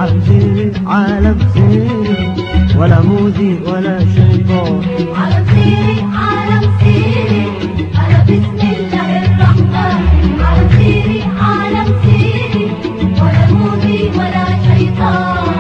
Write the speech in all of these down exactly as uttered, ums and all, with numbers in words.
عالم سيري عالم سيري ولا موزي ولا شيطان. عالم سيري عالم سيري أنا بسم الله الرحمن. عالم سيري عالم سيري ولا موزي ولا شيطان.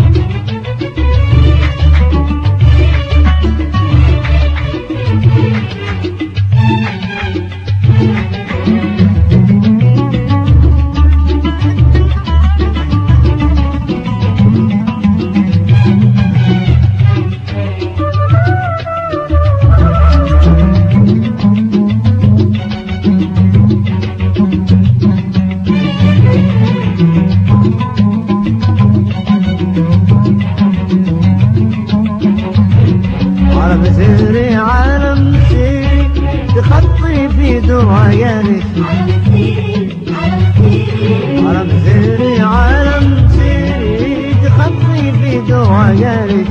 عالم سيري عالم سيري تخطي في دعيانك. عالم سيري عالم سيري تخطي في دعيانك.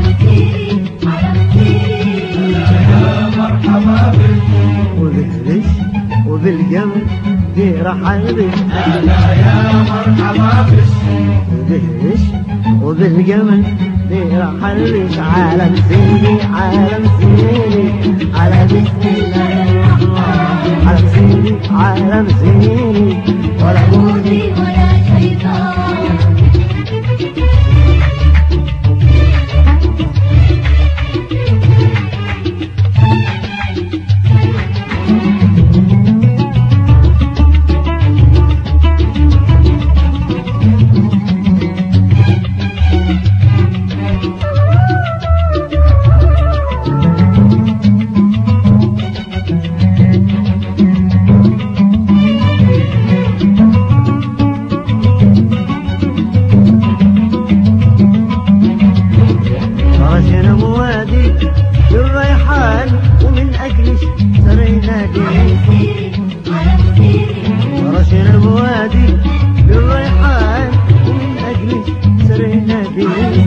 يا مرحبا بك وبالرش وبالجمل في رحلك. هلا يا مرحبا بك وبالرش وبالجمل في رحلك. عالم سيري عالم سيري على بسم الله الرحمن. عالم سيري عالم سيري ولا موزي ولا شيطان. فرشنا موادي بالريحان ومن أجلش سرينا دي. فرشنا موادي بالريحان ومن أجلش سرينا دي.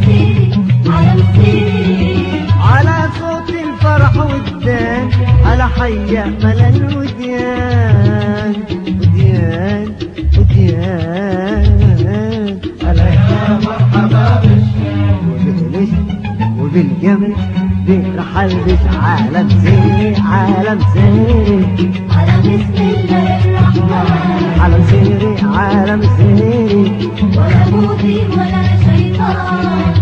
على صوت الفرح والدان على حيا ملا الوديان. وديان وديان على يا مرحبا بك وبالرش وبالجمل برحل بش. عالم سيري عالم سيري على بسم الله الرحمن. عالم سيري عالم سيري ولا موزي ولا شيطان.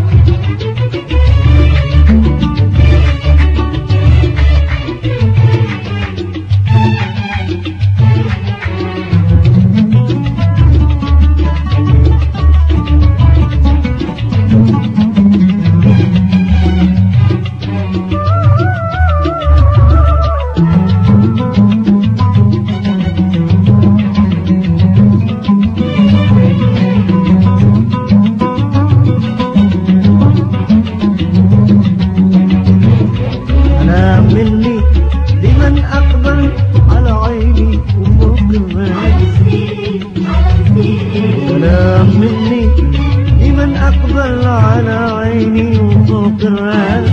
أنا مني لمن أقبل على عيني وفوق الراس. ولا مني لمن أقبل على عيني وفوق الراس.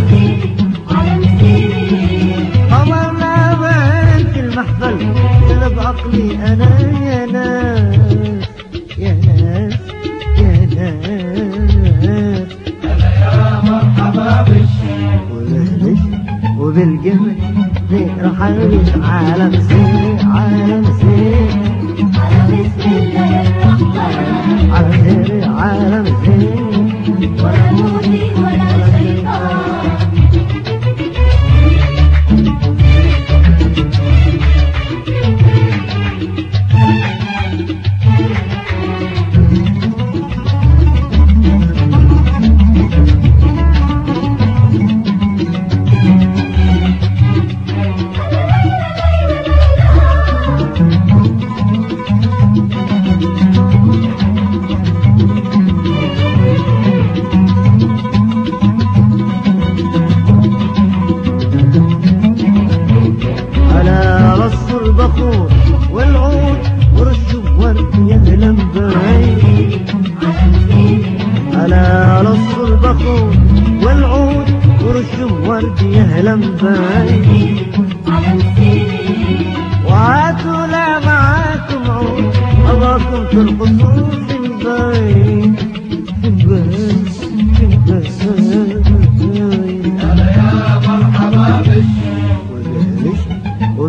قمرنا بنت المحفل سلب عقلي أنا يا ناس يا ناس يا ناس. هلا يا مرحبا بك وبالرش وبالجمل في رحلك. عالم سيري عالم سيري على بسم الله الرحمن. عالم سيري عالم سيري ولا موزي ولا شيطان.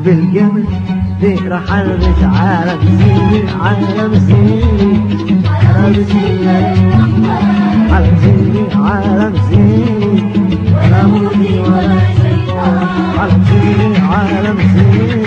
وبالقمر في رحل بس عالم سيري عالم سيري على بسم الله الرحمن عالم سيري عالم سيري ولا مؤذي ولا شيطان عالم سيري عالم سيري